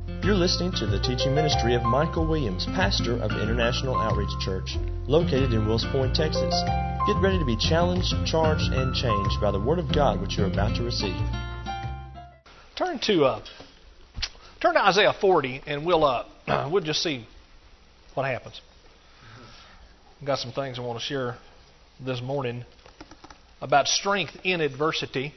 You're listening to the teaching ministry of Michael Williams, pastor of International Outreach Church, located in Wills Point, Texas. Get ready to be challenged, charged, and changed by the Word of God which you're about to receive. Turn to Isaiah 40, and we'll just see what happens. I've got some things I want to share this morning about strength in adversity.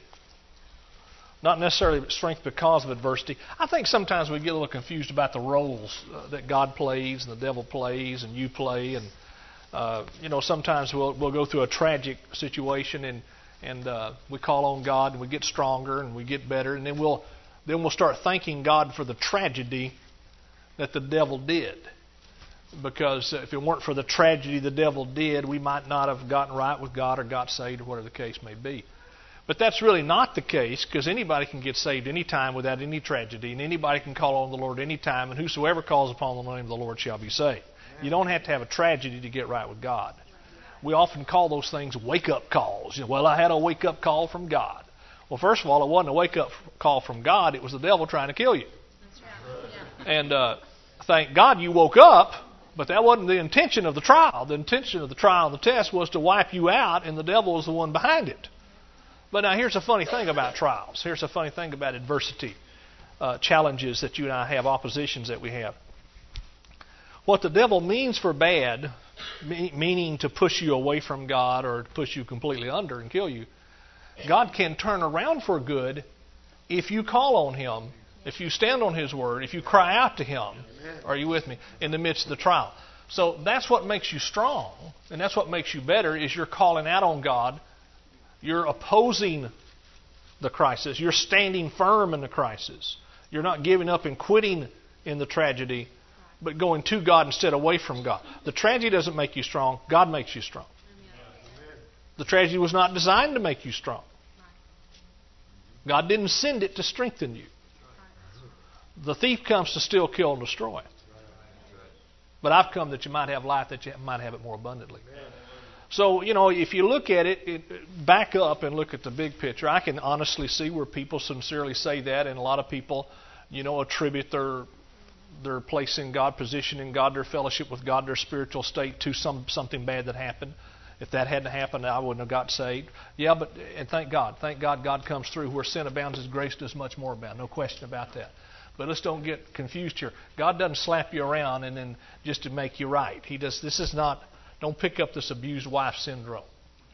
Not necessarily strength because of adversity. I think sometimes we get a little confused about the roles that God plays and the devil plays and you play. And sometimes we'll go through a tragic situation and we call on God and we get stronger and we get better, and then we'll start thanking God for the tragedy that the devil did. Because if it weren't for the tragedy the devil did, we might not have gotten right with God or got saved or whatever the case may be. But that's really not the case, because anybody can get saved anytime without any tragedy, and anybody can call on the Lord anytime, and whosoever calls upon the name of the Lord shall be saved. You don't have to have a tragedy to get right with God. We often call those things wake-up calls. Well, I had a wake-up call from God. Well, first of all, it wasn't a wake-up call from God. It was the devil trying to kill you. That's right. And thank God you woke up, but that wasn't the intention of the trial. The intention of the trial and the test was to wipe you out, and the devil was the one behind it. But now here's a funny thing about trials. Here's a funny thing about adversity, challenges that you and I have, oppositions that we have. What the devil means for bad, meaning to push you away from God or to push you completely under and kill you, God can turn around for good if you call on Him, if you stand on His Word, if you cry out to Him. Are you with me? In the midst of the trial. So that's what makes you strong, and that's what makes you better, is you're calling out on God. You're opposing the crisis. You're standing firm in the crisis. You're not giving up and quitting in the tragedy, but going to God instead of away from God. The tragedy doesn't make you strong. God makes you strong. The tragedy was not designed to make you strong. God didn't send it to strengthen you. The thief comes to steal, kill, and destroy. But I've come that you might have life, that you might have it more abundantly. So, if you look at it, back up and look at the big picture, I can honestly see where people sincerely say that, and a lot of people, attribute their place in God, position in God, their fellowship with God, their spiritual state to something bad that happened. If that hadn't happened, I wouldn't have got saved. Yeah, and thank God God comes through. Where sin abounds, His grace does much more abound. No question about that. But let's don't get confused here. God doesn't slap you around and then just to make you right. He does. This is not. Don't pick up this abused wife syndrome.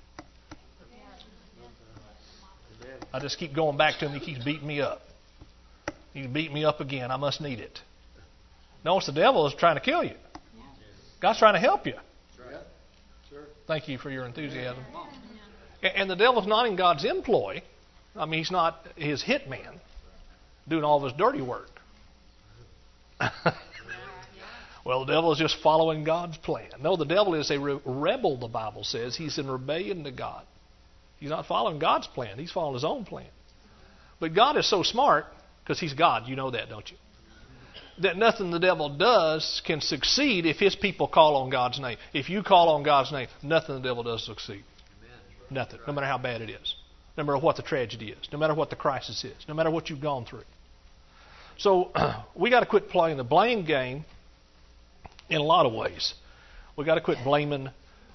I just keep going back to him. He keeps beating me up. He can beat me up again. I must need it. No, it's the devil is trying to kill you. God's trying to help you. Thank you for your enthusiasm. And the devil's not in God's employ. I mean, he's not his hitman doing all of his dirty work. Well, the devil is just following God's plan. No, the devil is a rebel, the Bible says. He's in rebellion to God. He's not following God's plan. He's following his own plan. But God is so smart, because He's God. You know that, don't you? That nothing the devil does can succeed if his people call on God's name. If you call on God's name, nothing the devil does succeed. Nothing. No matter how bad it is. No matter what the tragedy is. No matter what the crisis is. No matter what you've gone through. So we got to quit playing the blame game. In a lot of ways. We've got to quit blaming,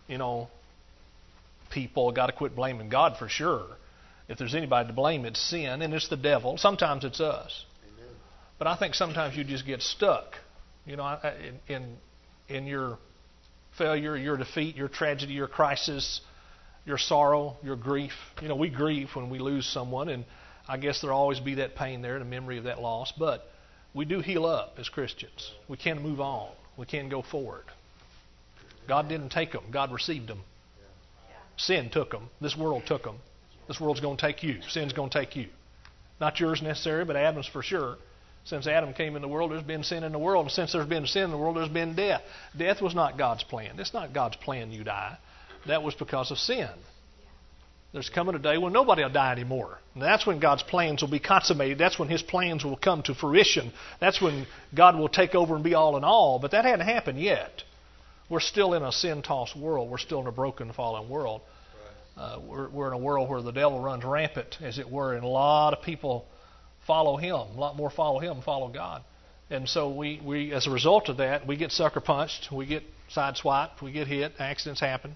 people. We've got to quit blaming God for sure. If there's anybody to blame, it's sin, and it's the devil. Sometimes it's us. Amen. But I think sometimes you just get stuck, in your failure, your defeat, your tragedy, your crisis, your sorrow, your grief. We grieve when we lose someone, and I guess there'll always be that pain there, the memory of that loss. But we do heal up as Christians. We can move on. We can go forward. God didn't take them. God received them. Sin took them. This world took them. This world's going to take you. Sin's going to take you. Not yours necessarily, but Adam's for sure. Since Adam came in the world, there's been sin in the world. And since there's been sin in the world, there's been death. Death was not God's plan. It's not God's plan you die. That was because of sin. There's coming a day when nobody will die anymore. And that's when God's plans will be consummated. That's when His plans will come to fruition. That's when God will take over and be all in all. But that hadn't happened yet. We're still in a sin-tossed world. We're still in a broken, fallen world. We're in a world where the devil runs rampant, as it were, and a lot of people follow him. A lot more follow him than follow God. And so we as a result of that, we get sucker punched, we get sideswiped, we get hit, accidents happen.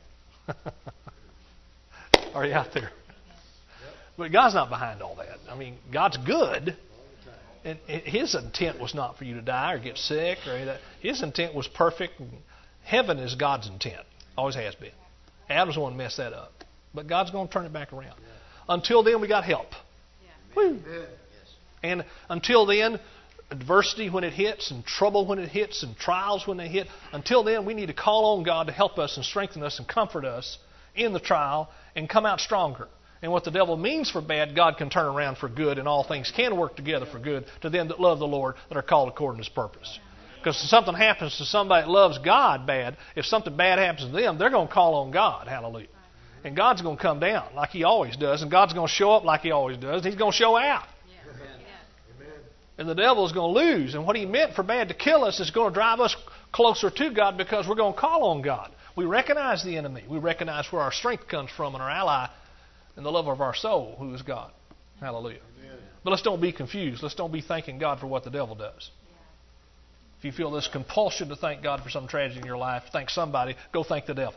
Are you out there? But God's not behind all that. I mean, God's good. And His intent was not for you to die or get sick or any of that. His intent was perfect. Heaven is God's intent. Always has been. Adam's the one who messed that up. But God's going to turn it back around. Until then, we got help. Woo. And until then, adversity when it hits, and trouble when it hits, and trials when they hit, until then, we need to call on God to help us and strengthen us and comfort us in the trial and come out stronger. And what the devil means for bad, God can turn around for good, and all things can work together for good to them that love the Lord, that are called according to His purpose. Because if something happens to somebody that loves God bad, if something bad happens to them, they're going to call on God. Hallelujah. And God's going to come down like He always does, and God's going to show up like He always does, and He's going to show out. And the devil is going to lose. And what he meant for bad to kill us is going to drive us closer to God, because we're going to call on God. We recognize the enemy. We recognize where our strength comes from and our ally and the lover of our soul, who is God. Hallelujah. Amen. But let's don't be confused. Let's don't be thanking God for what the devil does. If you feel this compulsion to thank God for some tragedy in your life, thank somebody, go thank the devil.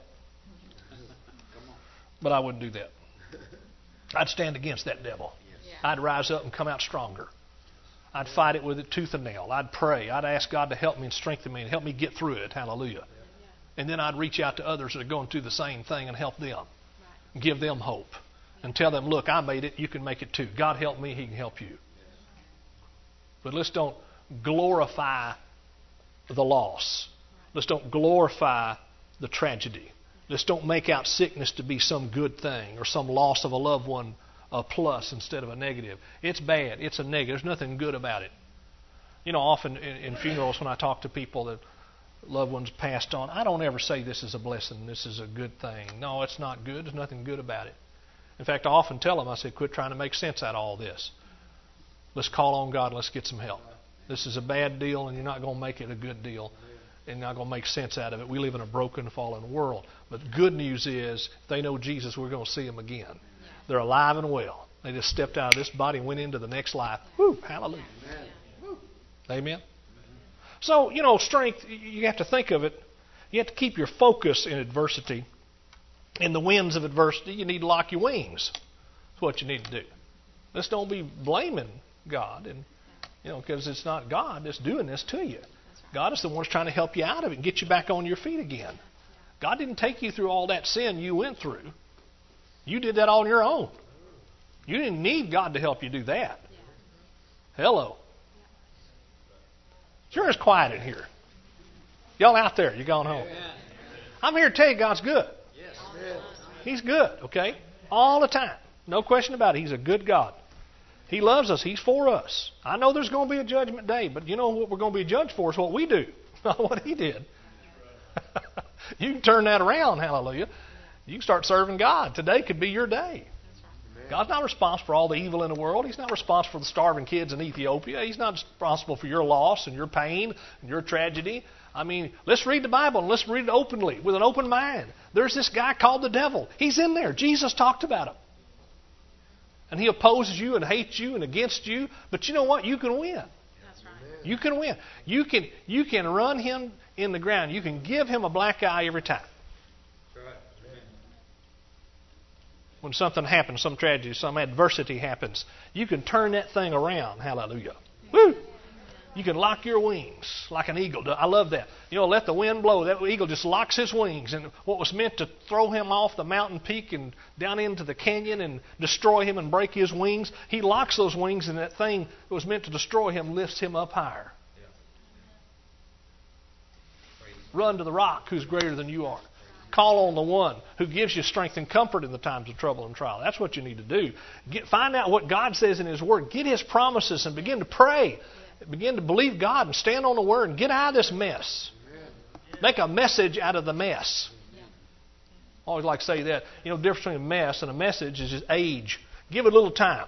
But I wouldn't do that. I'd stand against that devil. I'd rise up and come out stronger. I'd fight it with it tooth and nail. I'd pray. I'd ask God to help me and strengthen me and help me get through it. Hallelujah. And then I'd reach out to others that are going through the same thing and help them. And give them hope. And tell them, look, I made it. You can make it too. God helped me. He can help you. But let's don't glorify the loss. Let's don't glorify the tragedy. Let's don't make out sickness to be some good thing or some loss of a loved one a plus instead of a negative. It's bad. It's a negative. There's nothing good about it. You know, often in funerals when I talk to people that loved ones passed on, I don't ever say this is a blessing, this is a good thing. No, it's not good. There's nothing good about it. In fact, I often tell them, I say, quit trying to make sense out of all this. Let's call on God and let's get some help. This is a bad deal and you're not going to make it a good deal. And you're not going to make sense out of it. We live in a broken, fallen world. But the good news is, if they know Jesus, we're going to see them again. They're alive and well. They just stepped out of this body and went into the next life. Woo, hallelujah. Amen. So, you know, strength, you have to think of it. You have to keep your focus in adversity. In the winds of adversity, you need to lock your wings. That's what you need to do. Let's don't be blaming God, and you know, because it's not God that's doing this to you. God is the one that's trying to help you out of it and get you back on your feet again. God didn't take you through all that sin you went through. You did that on your own. You didn't need God to help you do that. Hello. Sure, it's quiet in here. Y'all out there, you're going home. I'm here to tell you God's good. He's good, okay? All the time. No question about it. He's a good God. He loves us. He's for us. I know there's going to be a judgment day, but you know what we're going to be judged for is what we do, not what He did. You can turn that around, hallelujah. You can start serving God. Today could be your day. God's not responsible for all the evil in the world. He's not responsible for the starving kids in Ethiopia. He's not responsible for your loss and your pain and your tragedy. I mean, let's read the Bible and let's read it openly with an open mind. There's this guy called the devil. He's in there. Jesus talked about him. And he opposes you and hates you and against you. But you know what? You can win. That's right. You can win. You can run him in the ground. You can give him a black eye every time. That's right. When something happens, some tragedy, some adversity happens, you can turn that thing around. Hallelujah. Woo! You can lock your wings like an eagle. I love that. You know, let the wind blow. That eagle just locks his wings. And what was meant to throw him off the mountain peak and down into the canyon and destroy him and break his wings, he locks those wings, and that thing that was meant to destroy him lifts him up higher. Run to the rock who's greater than you are. Call on the one who gives you strength and comfort in the times of trouble and trial. That's what you need to do. Find out what God says in His Word. Get His promises and begin to pray. Begin to believe God and stand on the Word and get out of this mess. Make a message out of the mess. I always like to say that. You know, the difference between a mess and a message is just age. Give it a little time.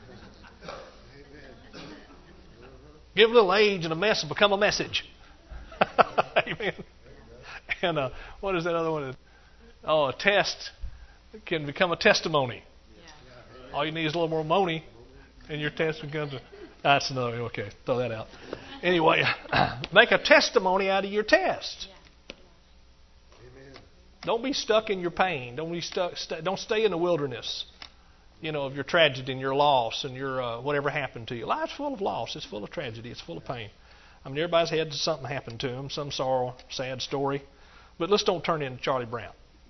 Give it a little age and a mess will become a message. Amen. And what is that other one? Oh, a test can become a testimony. All you need is a little more money, and your test becomes a That's another, okay, throw that out. Anyway, make a testimony out of your test. Don't be stuck in your pain. Don't stay in the wilderness, of your tragedy and your loss and your whatever happened to you. Life's full of loss. It's full of tragedy. It's full of pain. I mean, everybody's had something happen to them, some sorrow, sad story. But let's don't turn into Charlie Brown.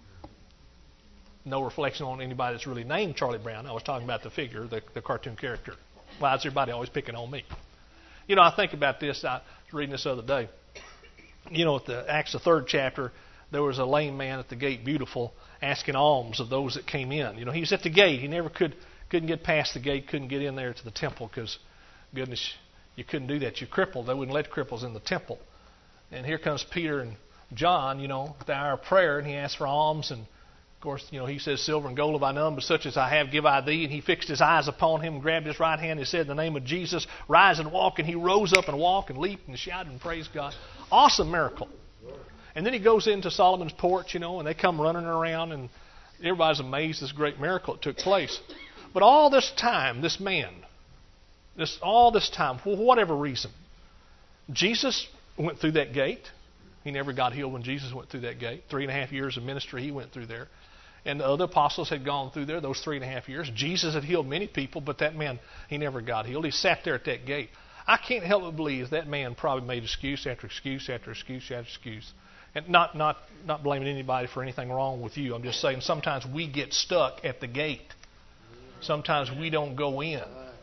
No reflection on anybody that's really named Charlie Brown. I was talking about the figure, the cartoon character. Why is everybody always picking on me? I think about this. I was reading this the other day. At the Acts, the 3rd chapter, there was a lame man at the gate, Beautiful, asking alms of those that came in. He was at the gate. He never couldn't get past the gate, couldn't get in there to the temple because, goodness, you couldn't do that. You're crippled. They wouldn't let cripples in the temple. And here comes Peter and John, at the hour of prayer, and he asks for alms. And, of course, he says, silver and gold have I none, but such as I have give I thee. And he fixed his eyes upon him and grabbed his right hand and said, in the name of Jesus, rise and walk. And he rose up and walked and leaped and shouted and praised God. Awesome miracle. And then he goes into Solomon's porch, and they come running around, and everybody's amazed at this great miracle that took place. But all this time, this man, all this time, for whatever reason, Jesus went through that gate. He never got healed when Jesus went through that gate. 3.5 years of ministry, he went through there. And the other apostles had gone through there those 3.5 years. Jesus had healed many people, but that man, he never got healed. He sat there at that gate. I can't help but believe that man probably made excuse after excuse after excuse after excuse. And not blaming anybody for anything wrong with you. I'm just saying sometimes we get stuck at the gate. Sometimes we don't go in.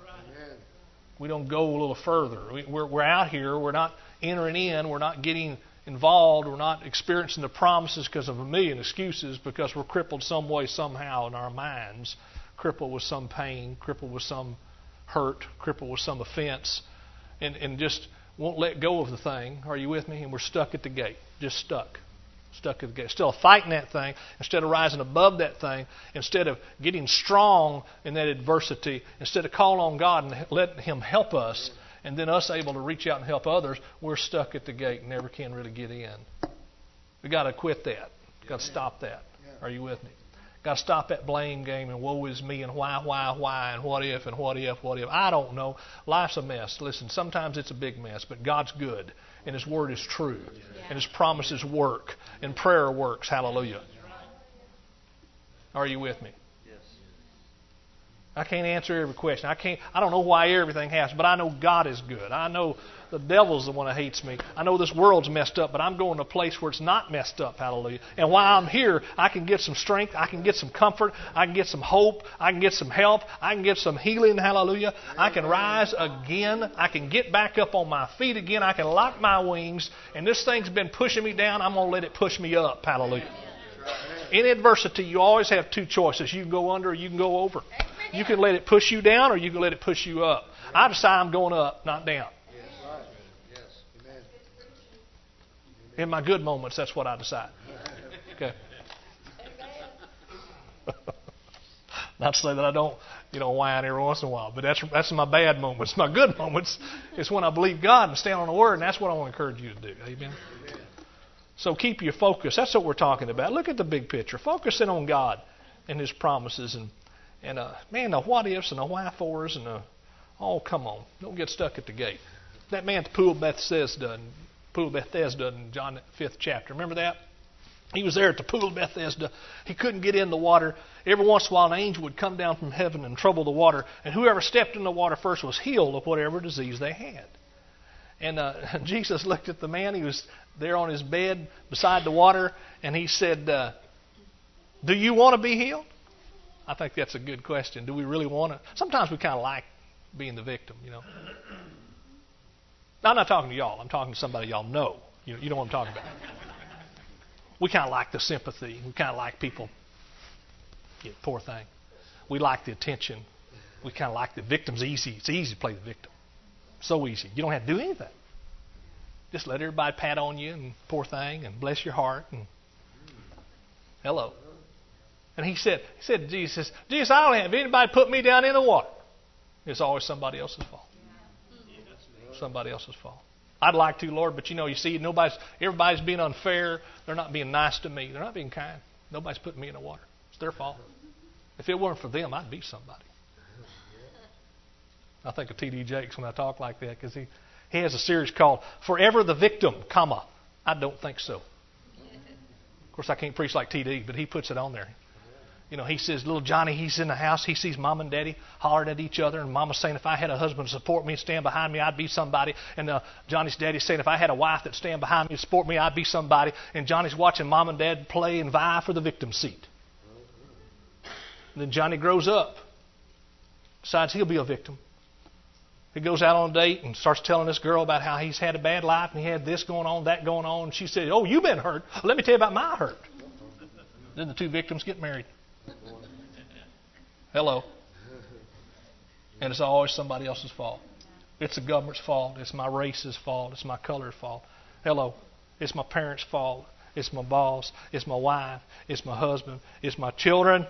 We don't go a little further. We're out here. We're not entering in. We're not getting involved. We're not experiencing the promises because of a million excuses, because we're crippled some way, somehow in our minds. Crippled with some pain, crippled with some hurt, crippled with some offense, and just won't let go of the thing. Are you with me? And we're stuck at the gate. Just stuck at the gate. Instead of fighting that thing, instead of rising above that thing, instead of getting strong in that adversity, instead of calling on God and letting Him help us, and then us able to reach out and help others, we're stuck at the gate and never can really get in. We've got to quit that. We've got to stop that. Are you with me? Got to stop that blame game and woe is me and why and what if. I don't know. Life's a mess. Listen, sometimes it's a big mess, but God's good and His Word is true and His promises work and prayer works. Hallelujah. Are you with me? I can't answer every question. I don't know why everything happens, but I know God is good. I know the devil's the one that hates me. I know this world's messed up, but I'm going to a place where it's not messed up. Hallelujah. And while I'm here, I can get some strength. I can get some comfort. I can get some hope. I can get some help. I can get some healing. Hallelujah. I can rise again. I can get back up on my feet again. I can lock my wings. And this thing's been pushing me down. I'm going to let it push me up. Hallelujah. In adversity, you always have two choices. You can go under or you can go over. You can let it push you down or you can let it push you up. I decide I'm going up, not down. In my good moments, that's what I decide. Okay. Not to say that I don't, whine every once in a while, but that's my bad moments. My good moments is when I believe God and stand on the Word, and that's what I want to encourage you to do. Amen. So keep your focus. That's what we're talking about. Look at the big picture. Focus in on God and His promises and the what ifs and the why fors and come on. Don't get stuck at the gate. That man at the pool of Bethesda in John 5th chapter. Remember that? He was there at the pool of Bethesda. He couldn't get in the water. Every once in a while an angel would come down from heaven and trouble the water. And whoever stepped in the water first was healed of whatever disease they had. And Jesus looked at the man. He was there on his bed beside the water. And He said, do you want to be healed? I think that's a good question. Do we really want to? Sometimes we kind of like being the victim, Now, I'm not talking to y'all. I'm talking to somebody y'all know. You know what I'm talking about. We kind of like the sympathy. We kind of like people. Poor thing. We like the attention. We kind of like the victim's easy. It's easy to play the victim. So easy. You don't have to do anything. Just let everybody pat on you and poor thing and bless your heart and hello. And he said to Jesus, I don't have anybody put me down in the water. It's always somebody else's fault. Somebody else's fault. I'd like to, Lord, but you see, everybody's being unfair. They're not being nice to me. They're not being kind. Nobody's putting me in the water. It's their fault. If it weren't for them, I'd be somebody. I think of T.D. Jakes when I talk like that because he has a series called Forever the Victim, comma, I don't think so. Of course, I can't preach like T.D., but he puts it on there. You know, he says, little Johnny, he's in the house. He sees Mom and Daddy hollering at each other. And Mama's saying, if I had a husband to support me and stand behind me, I'd be somebody. And Johnny's daddy's saying, if I had a wife that stand behind me and support me, I'd be somebody. And Johnny's watching Mom and Dad play and vie for the victim seat. And then Johnny grows up, decides he'll be a victim. He goes out on a date and starts telling this girl about how he's had a bad life and he had this going on, that going on. And she said, oh, you've been hurt. Let me tell you about my hurt. Then the two victims get married. Hello. And it's always somebody else's fault. It's the government's fault. It's my race's fault. It's my color's fault. Hello. It's my parents' fault. It's my boss. It's my wife. It's my husband. It's my children.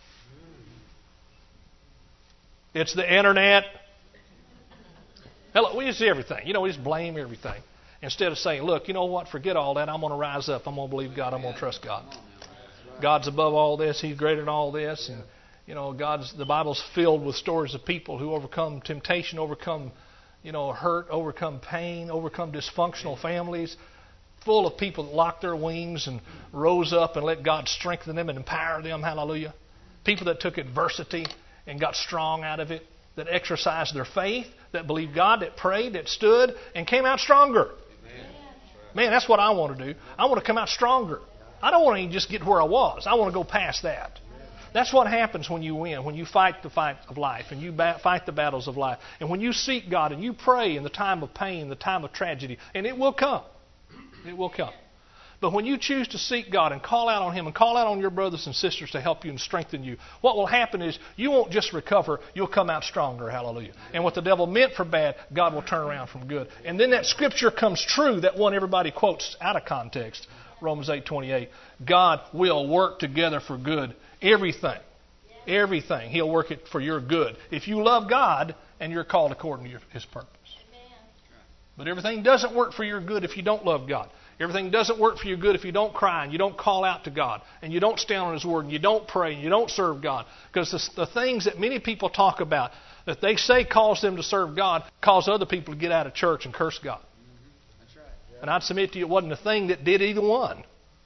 It's the internet. Hello. We just do everything. You know, we just blame everything. Instead of saying, look, you know what? Forget all that. I'm going to rise up. I'm going to believe God. I'm going to trust God. God's above all this. He's greater than all this. And, you know, the Bible's filled with stories of people who overcome temptation, overcome, hurt, overcome pain, overcome dysfunctional families, full of people that locked their wings and rose up and let God strengthen them and empower them. Hallelujah. People that took adversity and got strong out of it, that exercised their faith, that believed God, that prayed, that stood, and came out stronger. Man, that's what I want to do. I want to come out stronger. I don't want to just get where I was. I want to go past that. That's what happens when you win, when you fight the fight of life and you fight the battles of life. And when you seek God and you pray in the time of pain, the time of tragedy, and it will come. It will come. But when you choose to seek God and call out on Him and call out on your brothers and sisters to help you and strengthen you, what will happen is you won't just recover, you'll come out stronger. Hallelujah. And what the devil meant for bad, God will turn around from good. And then that scripture comes true, that one everybody quotes out of context. Romans 8:28. God will work together for good. Everything. Everything. He'll work it for your good. If you love God and you're called according to His purpose. But everything doesn't work for your good if you don't love God. Everything doesn't work for your good if you don't cry and you don't call out to God and you don't stand on His Word and you don't pray and you don't serve God. Because the things that many people talk about that they say cause them to serve God cause other people to get out of church and curse God. And I'd submit to you it wasn't a thing that did either one.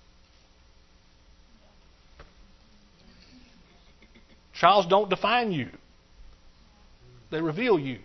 Trials don't define you. They reveal you.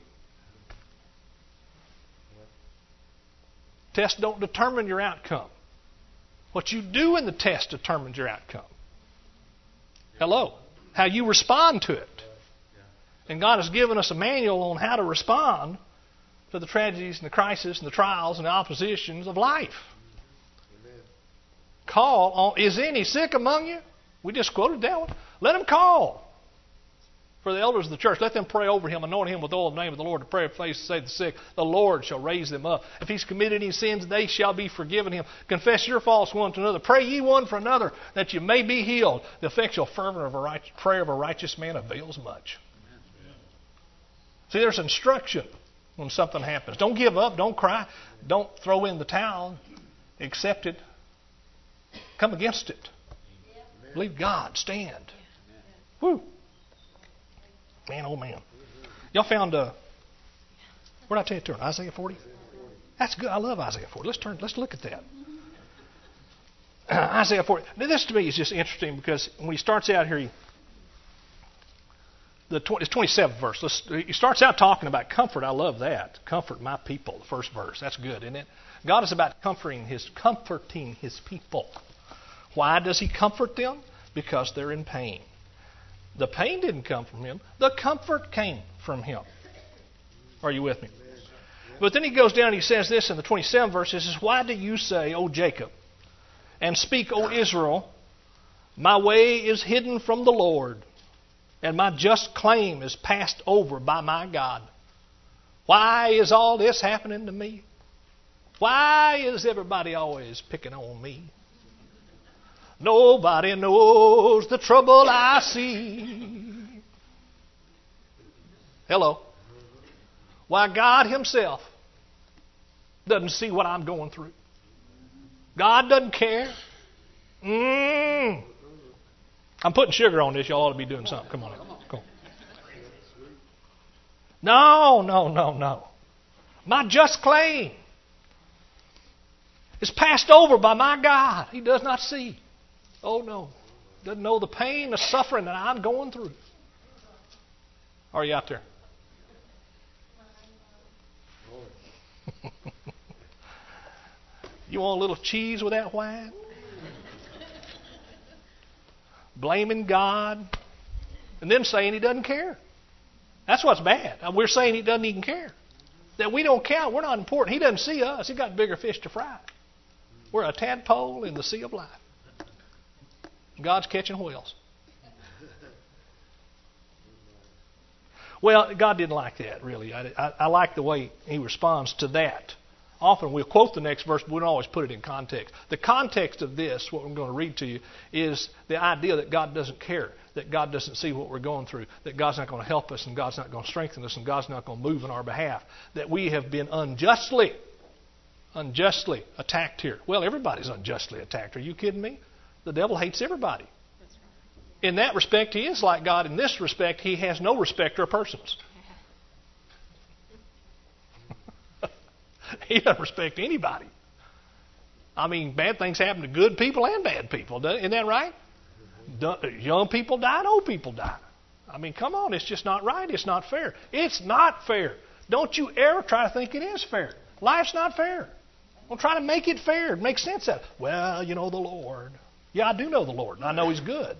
Tests don't determine your outcome. What you do in the test determines your outcome. Hello. How you respond to it. And God has given us a manual on how to respond to the tragedies and the crises and the trials and the oppositions of life. Amen. Call on, is any sick among you? We just quoted that one. Let him call for the elders of the church. Let them pray over him, anoint him with oil in the name of the Lord to pray of faith to save the sick. The Lord shall raise them up. If he's committed any sins, they shall be forgiven him. Confess your faults one to another. Pray ye one for another that you may be healed. The effectual fervent of a prayer of a righteous man avails much. Amen. See, there's instruction when something happens. Don't give up. Don't cry. Don't throw in the towel. Accept it. Come against it. Amen. Believe God. Stand. Amen. Woo. Man, oh man. Y'all found, where did I tell you to turn? Isaiah 40? That's good. I love Isaiah 40. Let's look at that. Isaiah 40. Now, this to me is just interesting because when he starts out here, it's 27th verse. He starts out talking about comfort. I love that. Comfort my people, the first verse. That's good, isn't it? God is about comforting his people. Why does he comfort them? Because they're in pain. The pain didn't come from him. The comfort came from him. Are you with me? But then he goes down and he says this in the 27th verse. He says, why do you say, O Jacob, and speak, O Israel, my way is hidden from the Lord, and my just claim is passed over by my God. Why is all this happening to me? Why is everybody always picking on me? Nobody knows the trouble I see. Hello. Why God himself doesn't see what I'm going through. God doesn't care. I'm putting sugar on this. Y'all ought to be doing something. Come on. No, no, no, no. My just claim is passed over by my God. He does not see. Oh, no. Doesn't know the pain, the suffering that I'm going through. Are you out there? You want a little cheese with that wine? Blaming God and then saying He doesn't care. That's what's bad. We're saying He doesn't even care. That we don't count. We're not important. He doesn't see us. He's got bigger fish to fry. We're a tadpole in the sea of life. God's catching whales. Well, God didn't like that, really. I like the way He responds to that. Often we'll quote the next verse, but we don't always put it in context. The context of this, what I'm going to read to you, is the idea that God doesn't care, that God doesn't see what we're going through, that God's not going to help us, and God's not going to strengthen us, and God's not going to move on our behalf, that we have been unjustly attacked here. Well, everybody's unjustly attacked. Are you kidding me? The devil hates everybody. In that respect, he is like God. In this respect, he has no respecter of persons. He doesn't respect anybody. I mean, bad things happen to good people and bad people. Isn't that right? Young people die and old people die. I mean, come on. It's just not right. It's not fair. It's not fair. Don't you ever try to think it is fair. Life's not fair. Don't try to make it fair. Make sense of it. Well, you know the Lord. Yeah, I do know the Lord, and I know He's good.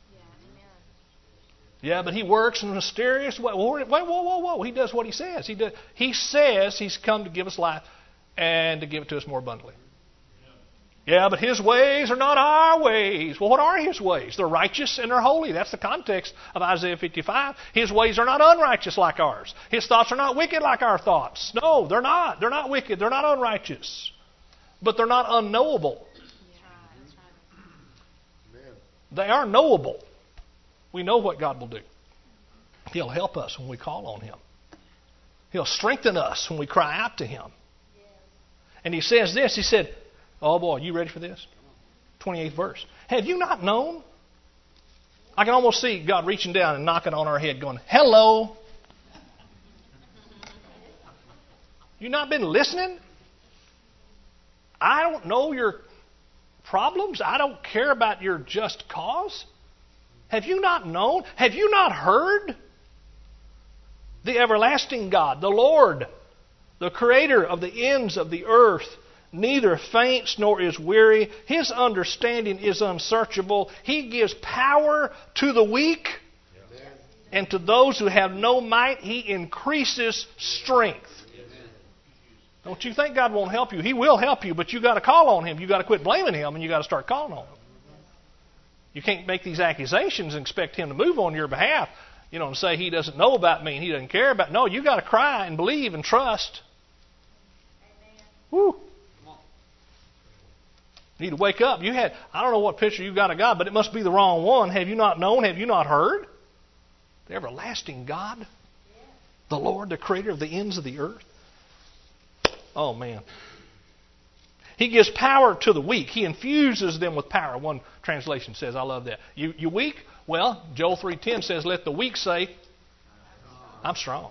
Yeah, but He works in a mysterious way. Whoa. He does what He says. He says He's come to give us life and to give it to us more abundantly. Yeah, but His ways are not our ways. Well, what are His ways? They're righteous and they're holy. That's the context of Isaiah 55. His ways are not unrighteous like ours. His thoughts are not wicked like our thoughts. No, they're not. They're not wicked. They're not unrighteous. But they're not unknowable. They are knowable. We know what God will do. He'll help us when we call on Him. He'll strengthen us when we cry out to Him. And He says this. He said, oh boy, you ready for this? 28th verse. Have you not known? I can almost see God reaching down and knocking on our head going, hello. You not been listening? I don't know your problems. I don't care about your just cause. Have you not known? Have you not heard? The everlasting God, the Lord, the Creator of the ends of the earth, neither faints nor is weary. His understanding is unsearchable. He gives power to the weak, and to those who have no might, He increases strength. Don't you think God won't help you? He will help you, but you've got to call on Him. You've got to quit blaming Him, and you've got to start calling on Him. You can't make these accusations and expect Him to move on your behalf, and say He doesn't know about me and He doesn't care about me. No, you've got to cry and believe and trust. Woo. You need to wake up. I don't know what picture you got of God, but it must be the wrong one. Have you not known? Have you not heard? The everlasting God, the Lord, the Creator of the ends of the earth. Oh, man. He gives power to the weak. He infuses them with power. One translation says, I love that. You weak? Well, Joel 3:10 says, let the weak say, I'm strong.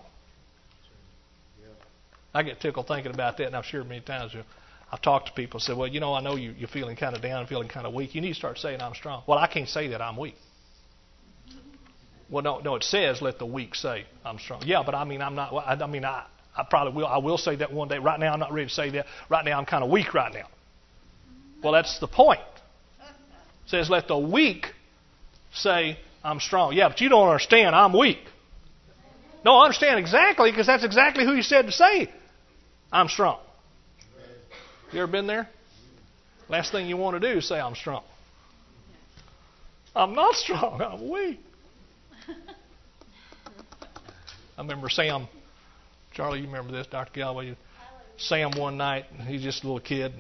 I get tickled thinking about that, and I've shared many times. I've talked to people and said, well, I know you're feeling kind of down, feeling kind of weak. You need to start saying I'm strong. Well, I can't say that I'm weak. Well, no, it says let the weak say I'm strong. Yeah, but I'm not. I probably will. I will say that one day. Right now, I'm not ready to say that. Right now, I'm kind of weak right now. Well, that's the point. It says, let the weak say, I'm strong. Yeah, but you don't understand. I'm weak. No, I understand exactly, because that's exactly who you said to say, I'm strong. You ever been there? Last thing you want to do is say, I'm strong. I'm not strong. I'm weak. I remember Sam. Charlie, you remember this, Dr. Galway? Sam one night, he's just a little kid,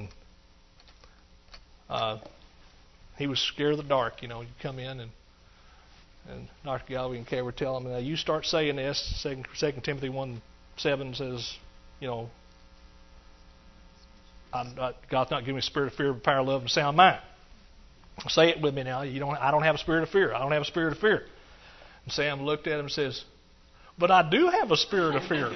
and he was scared of the dark. You come in, and Dr. Galway and Kay were telling him, you start saying this. 2 Timothy 1:7 says, God's not giving me a spirit of fear, but power, love, and sound mind. Say it with me now. I don't have a spirit of fear. I don't have a spirit of fear. And Sam looked at him and says, But I do have a spirit of fear.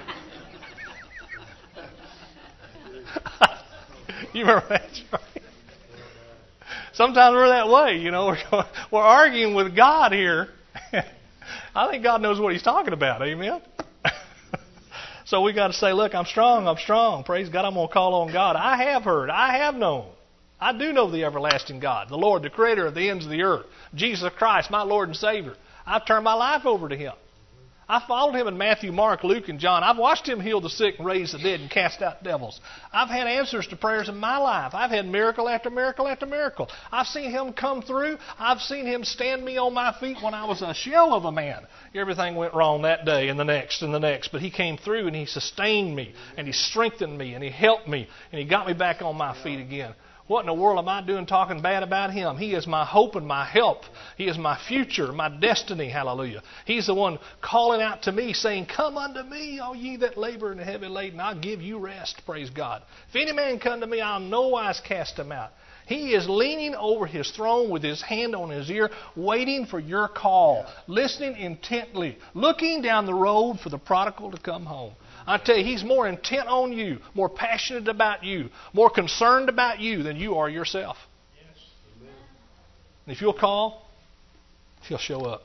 You remember that story? Sometimes we're that way, you know. We're arguing with God here. I think God knows what He's talking about. Amen? So we got to say, look, I'm strong. Praise God, I'm going to call on God. I have heard. I have known. I do know the everlasting God, the Lord, the Creator of the ends of the earth, Jesus Christ, my Lord and Savior. I've turned my life over to Him. I followed Him in Matthew, Mark, Luke, and John. I've watched Him heal the sick and raise the dead and cast out devils. I've had answers to prayers in my life. I've had miracle after miracle after miracle. I've seen Him come through. I've seen Him stand me on my feet when I was a shell of a man. Everything went wrong that day and the next and the next. But He came through and He sustained me and He strengthened me and He helped me and He got me back on my feet again. What in the world am I doing talking bad about Him? He is my hope and my help. He is my future, my destiny. Hallelujah. He's the one calling out to me saying, come unto me, all ye that labor and are heavy laden. I'll give you rest. Praise God. If any man come to me, I'll no wise cast him out. He is leaning over His throne with His hand on His ear, waiting for your call, listening intently, looking down the road for the prodigal to come home. I tell you, He's more intent on you, more passionate about you, more concerned about you than you are yourself. Yes. And if you'll call, He'll show up.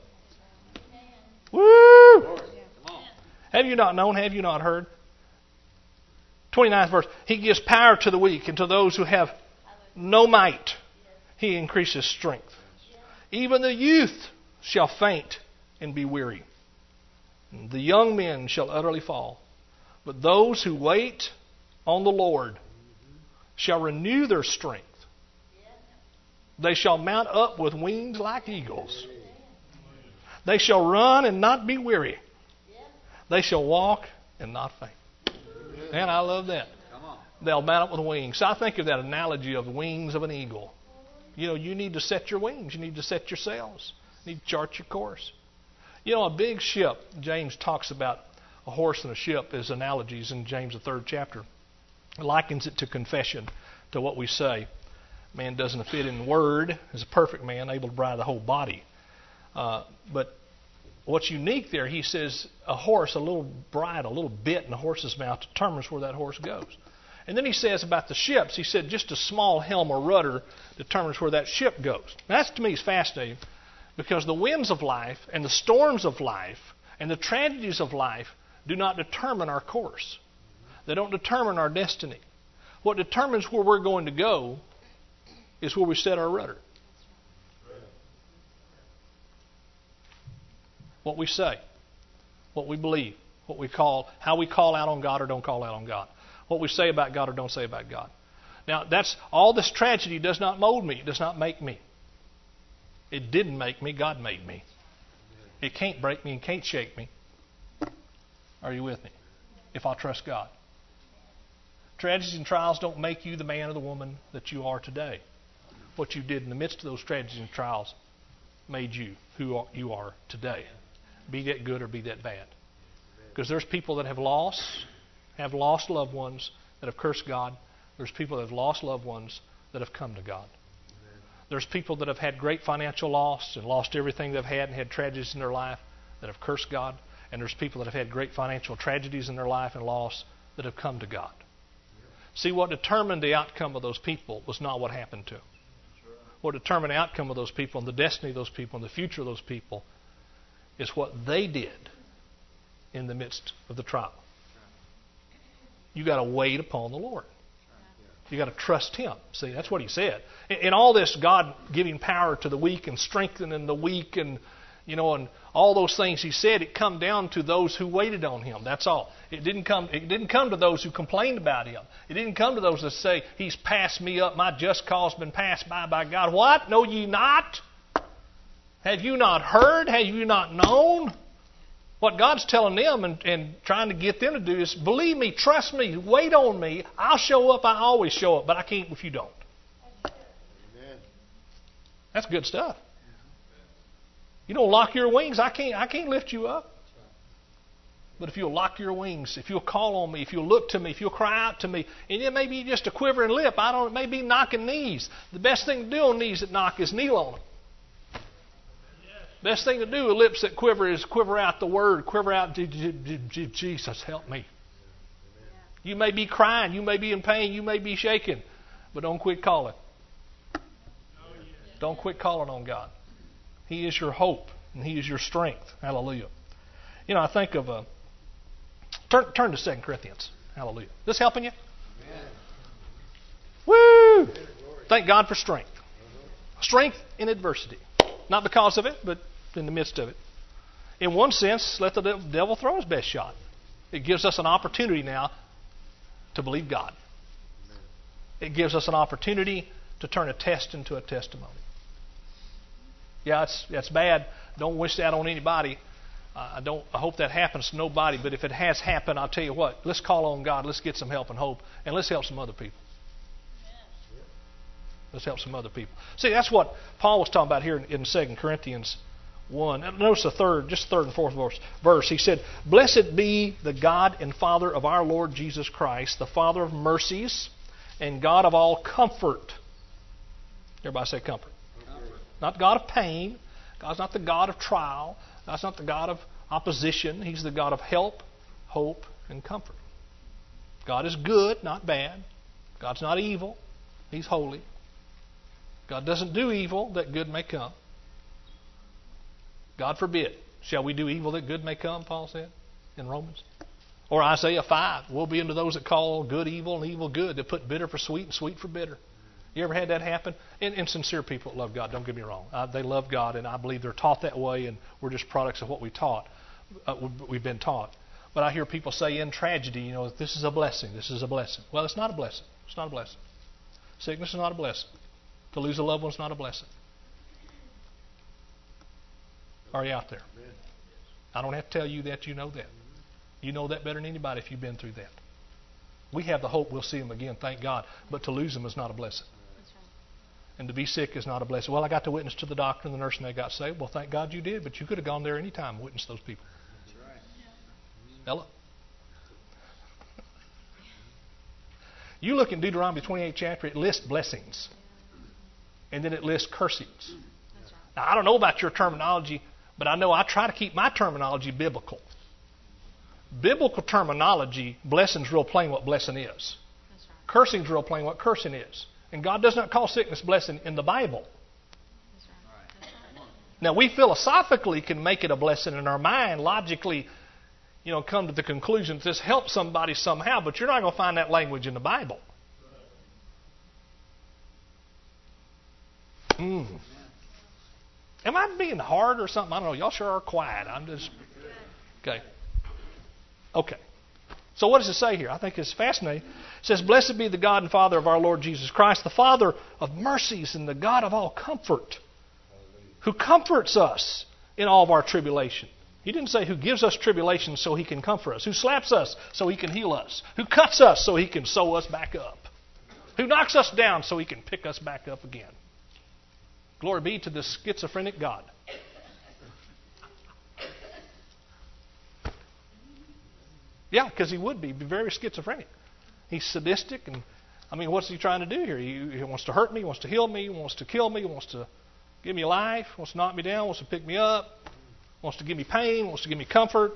Woo! Have you not known? Have you not heard? 29th verse. He gives power to the weak, and to those who have no might, He increases strength. Even the youth shall faint and be weary. The young men shall utterly fall. But those who wait on the Lord shall renew their strength. They shall mount up with wings like eagles. They shall run and not be weary. They shall walk and not faint. Man, I love that. They'll mount up with wings. So I think of that analogy of wings of an eagle. You know, you need to set your wings. You need to set your sails. You need to chart your course. You know, a big ship, James talks about a horse and a ship as analogies in James, the 3rd chapter. He likens it to confession, to what we say. Man doesn't fit in word, is a perfect man, able to bride the whole body. But what's unique there, he says a horse, a little bridle, a little bit in the horse's mouth determines where that horse goes. And then he says about the ships, he said just a small helm or rudder determines where that ship goes. Now, that to me is fascinating, because the winds of life and the storms of life and the tragedies of life do not determine our course. They don't determine our destiny. What determines where we're going to go is where we set our rudder. What we say, what we believe, what we call, how we call out on God or don't call out on God. What we say about God or don't say about God. Now, that's all. This tragedy does not mold me. It does not make me. It didn't make me. God made me. It can't break me and can't shake me. Are you with me? If I'll trust God. Tragedies and trials don't make you the man or the woman that you are today. What you did in the midst of those tragedies and trials made you who you are today. Be that good or be that bad. Because there's people that have lost loved ones that have cursed God. There's people that have lost loved ones that have come to God. There's people that have had great financial loss and lost everything they've had and had tragedies in their life that have cursed God. And there's people that have had great financial tragedies in their life and loss that have come to God. See, what determined the outcome of those people was not what happened to them. What determined the outcome of those people and the destiny of those people and the future of those people is what they did in the midst of the trial. You got to wait upon the Lord. You got to trust Him. See, that's what He said. In all this, God giving power to the weak and strengthening the weak and and all those things He said, it come down to those who waited on Him. That's all. It didn't come to those who complained about Him. It didn't come to those that say, He's passed me up, my just cause has been passed by God. What? Know ye not? Have you not heard? Have you not known? What God's telling them and trying to get them to do is, believe me, trust me, wait on me. I'll show up. I always show up, but I can't if you don't. Amen. That's good stuff. You don't lock your wings, I can't lift you up. But if you'll lock your wings, if you'll call on me, if you'll look to me, if you'll cry out to me, and it may be just a quivering lip, it may be knocking knees. The best thing to do on knees that knock is kneel on them. Best thing to do with lips that quiver is quiver out the word, quiver out, Jesus, help me. You may be crying, you may be in pain, you may be shaking, but don't quit calling. Don't quit calling on God. He is your hope, and He is your strength. Hallelujah. You know, I think of turn to 2 Corinthians. Hallelujah. This helping you? Woo! Thank God for strength. Strength in adversity. Not because of it, but in the midst of it. In one sense, let the devil throw his best shot. It gives us an opportunity now to believe God. It gives us an opportunity to turn a test into a testimony. Yeah, it's bad. Don't wish that on anybody. I hope that happens to nobody. But if it has happened, I'll tell you what. Let's call on God. Let's get some help and hope, and let's help some other people. Let's help some other people. See, that's what Paul was talking about here in 2 Corinthians 1. Notice the third and fourth verse. He said, "Blessed be the God and Father of our Lord Jesus Christ, the Father of mercies and God of all comfort." Everybody say comfort. Not the God of pain. God's not the God of trial. God's not the God of opposition. He's the God of help, hope, and comfort. God is good, not bad. God's not evil. He's holy. God doesn't do evil that good may come. God forbid. Shall we do evil that good may come, Paul said in Romans? Or Isaiah 5. Woe be unto those that call good evil and evil good, that put bitter for sweet and sweet for bitter. You ever had that happen? And sincere people that love God, don't get me wrong. They love God, and I believe they're taught that way, and we're just products of what we've been taught. But I hear people say in tragedy, you know, this is a blessing, this is a blessing. Well, it's not a blessing. It's not a blessing. Sickness is not a blessing. To lose a loved one is not a blessing. Are you out there? I don't have to tell you that. You know that. You know that better than anybody if you've been through that. We have the hope we'll see them again, thank God. But to lose them is not a blessing. And to be sick is not a blessing. Well, I got to witness to the doctor and the nurse and they got saved. Well, thank God you did, but you could have gone there any time and witnessed those people. That's right. Hello? You look in Deuteronomy 28 chapter, it lists blessings. And then it lists cursings. Right. Now, I don't know about your terminology, but I know I try to keep my terminology biblical. Biblical terminology, blessing's real plain what blessing is. Right. Cursing's real plain what cursing is. And God does not call sickness blessing in the Bible. Right. Now, we philosophically can make it a blessing in our mind, logically, you know, come to the conclusion that this helps somebody somehow, but you're not going to find that language in the Bible. Am I being hard or something? I don't know. Y'all sure are quiet. I'm just... Okay. So what does it say here? I think it's fascinating. It says, "Blessed be the God and Father of our Lord Jesus Christ, the Father of mercies and the God of all comfort, who comforts us in all of our tribulation." He didn't say who gives us tribulation so He can comfort us, who slaps us so He can heal us, who cuts us so He can sew us back up, who knocks us down so He can pick us back up again. Glory be to this schizophrenic God. Yeah, because He would be very schizophrenic. He's sadistic, and I mean, what's He trying to do here? He wants to hurt me, He wants to heal me, He wants to kill me, He wants to give me life, He wants to knock me down, wants to pick me up, wants to give me pain, wants to give me comfort.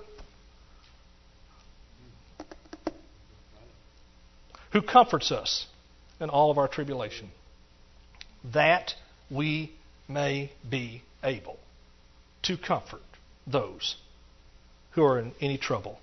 Who comforts us in all of our tribulation, that we may be able to comfort those who are in any trouble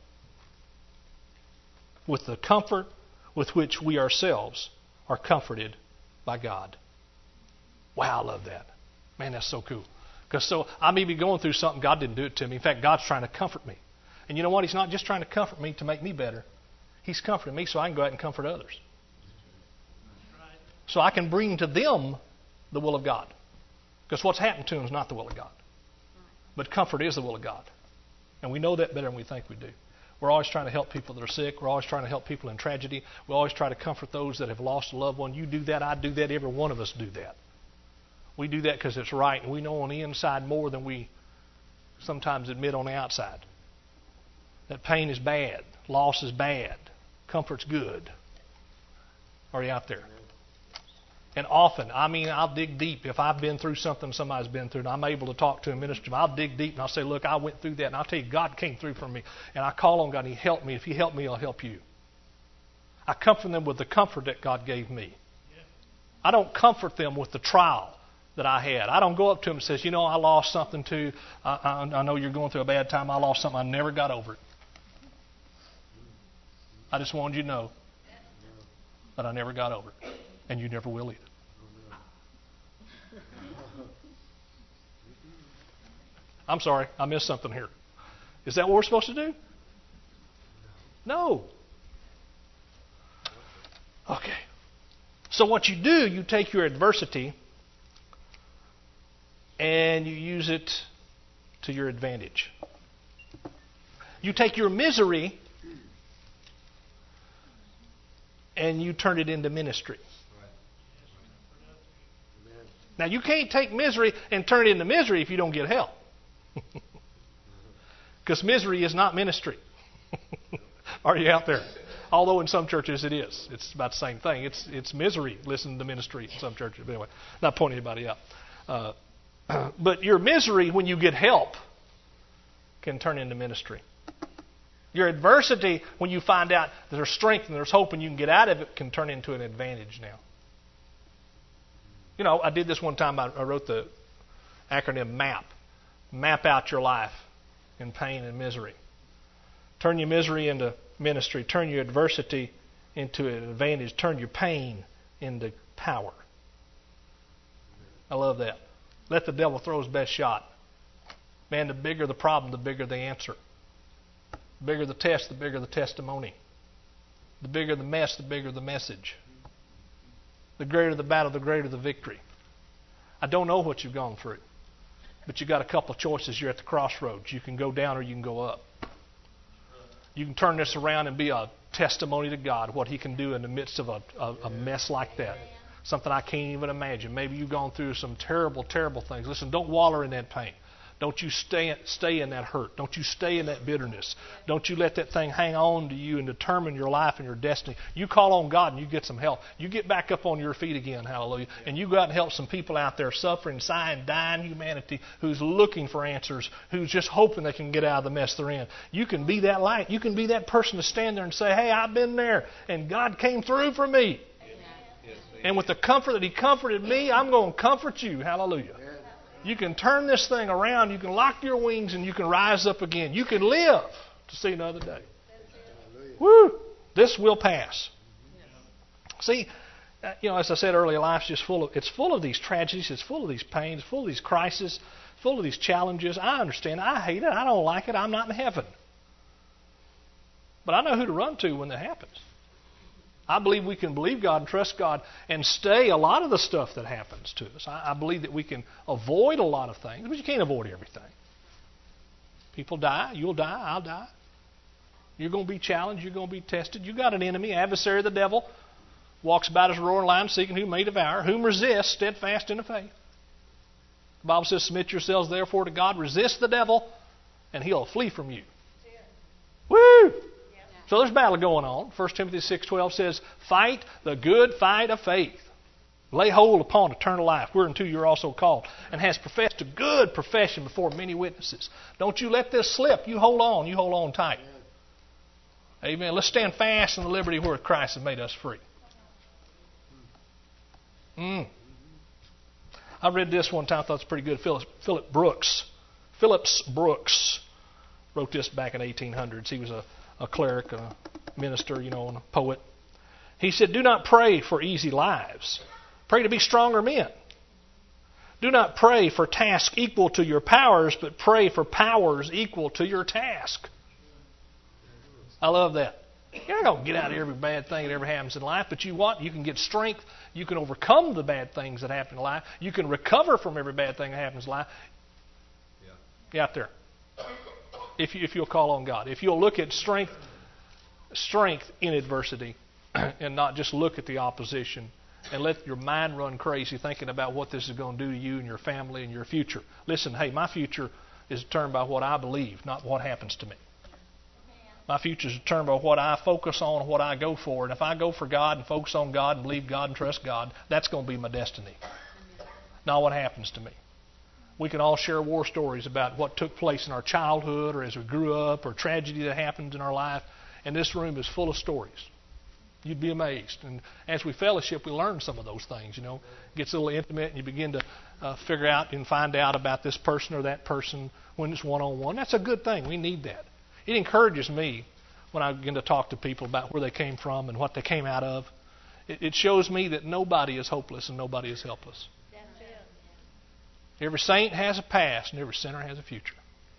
with the comfort with which we ourselves are comforted by God. Wow, I love that. Man, that's so cool. Because I may be going through something, God didn't do it to me. In fact, God's trying to comfort me. And you know what? He's not just trying to comfort me to make me better. He's comforting me so I can go out and comfort others. So I can bring to them the will of God. Because what's happened to them is not the will of God. But comfort is the will of God. And we know that better than we think we do. We're always trying to help people that are sick. We're always trying to help people in tragedy. We always try to comfort those that have lost a loved one. You do that, I do that, every one of us do that. We do that because it's right, and we know on the inside more than we sometimes admit on the outside. That pain is bad. Loss is bad. Comfort's good. Are you out there? And often, I'll dig deep. If I've been through something somebody's been through, and I'm able to talk to a minister, I'll dig deep and I'll say, look, I went through that. And I'll tell you, God came through for me. And I call on God and He helped me. If He helped me, He'll help you. I comfort them with the comfort that God gave me. I don't comfort them with the trial that I had. I don't go up to them and say, I lost something too. I know you're going through a bad time. I lost something. I never got over it. I just wanted you to know that I never got over it. And you never will either. I'm sorry, I missed something here. Is that what we're supposed to do? No. Okay. So what you do, you take your adversity and you use it to your advantage. You take your misery and you turn it into ministry. Now, you can't take misery and turn it into misery if you don't get help. Because misery is not ministry. Are you out there? Although in some churches it is. It's about the same thing. It's misery listening to ministry in some churches. But anyway, not pointing anybody out. But your misery, when you get help, can turn into ministry. Your adversity, when you find out that there's strength and there's hope and you can get out of it, can turn into an advantage now. I did this one time. I wrote the acronym MAP. Map out your life in pain and misery. Turn your misery into ministry. Turn your adversity into an advantage. Turn your pain into power. I love that. Let the devil throw his best shot. Man, the bigger the problem, the bigger the answer. The bigger the test, the bigger the testimony. The bigger the mess, the bigger the message. The greater the battle, the greater the victory. I don't know what you've gone through, but you've got a couple of choices. You're at the crossroads. You can go down or you can go up. You can turn this around and be a testimony to God, what He can do in the midst of a mess like that. Something I can't even imagine. Maybe you've gone through some terrible, terrible things. Listen, don't wallow in that pain. Don't you stay in that hurt. Don't you stay in that bitterness. Don't you let that thing hang on to you and determine your life and your destiny. You call on God and you get some help. You get back up on your feet again, hallelujah, and you go out and help some people out there suffering, sighing, dying humanity who's looking for answers, who's just hoping they can get out of the mess they're in. You can be that light. You can be that person to stand there and say, hey, I've been there, and God came through for me. And with the comfort that He comforted me, I'm going to comfort you. Hallelujah. You can turn this thing around. You can lock your wings and you can rise up again. You can live to see another day. Woo! This will pass. See, as I said earlier, life's just it's full of these tragedies. It's full of these pains. Full of these crises. Full of these challenges. I understand. I hate it. I don't like it. I'm not in heaven. But I know who to run to when that happens. I believe we can believe God and trust God and stay a lot of the stuff that happens to us. I believe that we can avoid a lot of things, but you can't avoid everything. People die. You'll die. I'll die. You're going to be challenged. You're going to be tested. You've got an enemy, adversary of the devil, walks about as a roaring lion, seeking whom may devour, whom resist, steadfast in the faith. The Bible says, submit yourselves therefore to God, resist the devil, and he'll flee from you. Woo! So there's battle going on. 1 Timothy 6:12 says, fight the good fight of faith. Lay hold upon eternal life, whereunto you're also called, and has professed a good profession before many witnesses. Don't you let this slip. You hold on. You hold on tight. Amen. Let's stand fast in the liberty where Christ has made us free. I read this one time. I thought it was pretty good. Phillips Brooks wrote this back in the 1800s. He was a cleric, a minister, and a poet. He said, do not pray for easy lives. Pray to be stronger men. Do not pray for tasks equal to your powers, but pray for powers equal to your task. I love that. You're not going to get out of every bad thing that ever happens in life, but you can get strength. You can overcome the bad things that happen in life. You can recover from every bad thing that happens in life. Get out there. If you'll call on God. If you'll look at strength in adversity and not just look at the opposition and let your mind run crazy thinking about what this is going to do to you and your family and your future. Listen, hey, my future is determined by what I believe, not what happens to me. My future is determined by what I focus on and what I go for. And if I go for God and focus on God and believe God and trust God, that's going to be my destiny. Not what happens to me. We can all share war stories about what took place in our childhood or as we grew up or tragedy that happened in our life. And this room is full of stories. You'd be amazed. And as we fellowship, we learn some of those things, you know. It gets a little intimate and you begin to figure out and find out about this person or that person when it's one-on-one. That's a good thing. We need that. It encourages me when I begin to talk to people about where they came from and what they came out of. It shows me that nobody is hopeless and nobody is helpless. Every saint has a past and every sinner has a future.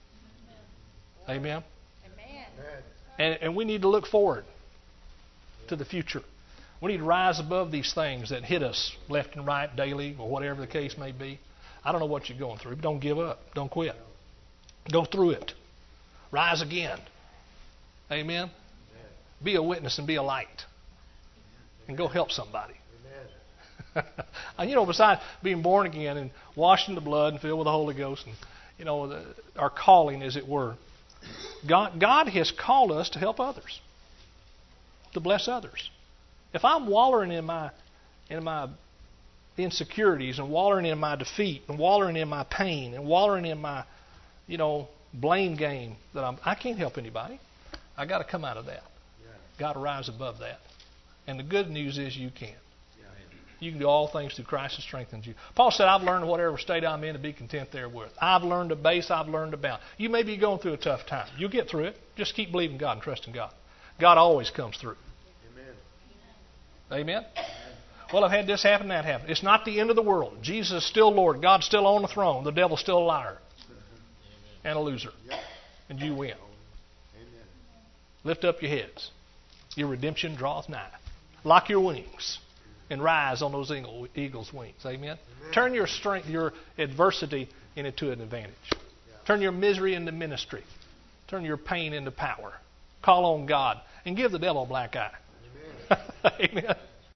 Amen? And we need to look forward to the future. We need to rise above these things that hit us left and right daily or whatever the case may be. I don't know what you're going through, but don't give up. Don't quit. Go through it. Rise again. Amen? Be a witness and be a light. And go help somebody. You know, besides being born again and washed in the blood and filled with the Holy Ghost and, you know, our calling, as it were, God has called us to help others, to bless others. If I'm wallowing in my insecurities and wallowing in my defeat and wallowing in my pain and wallowing in my, you know, blame game, I can't help anybody. I got to come out of that. Got to rise above that. And the good news is you can. You can do all things through Christ who strengthens you. Paul said, I've learned whatever state I'm in to be content therewith. I've learned to base, I've learned to bound. You may be going through a tough time. You'll get through it. Just keep believing God and trusting God. God always comes through. Amen? Amen? Well, I've had this happen, that happen. It's not the end of the world. Jesus is still Lord. God's still on the throne. The devil's still a liar and a loser. And you win. Lift up your heads. Your redemption draweth nigh. Lock your wings and rise on those eagle's wings. Amen? Turn your strength, your adversity into an advantage. Turn your misery into ministry. Turn your pain into power. Call on God and give the devil a black eye. Amen.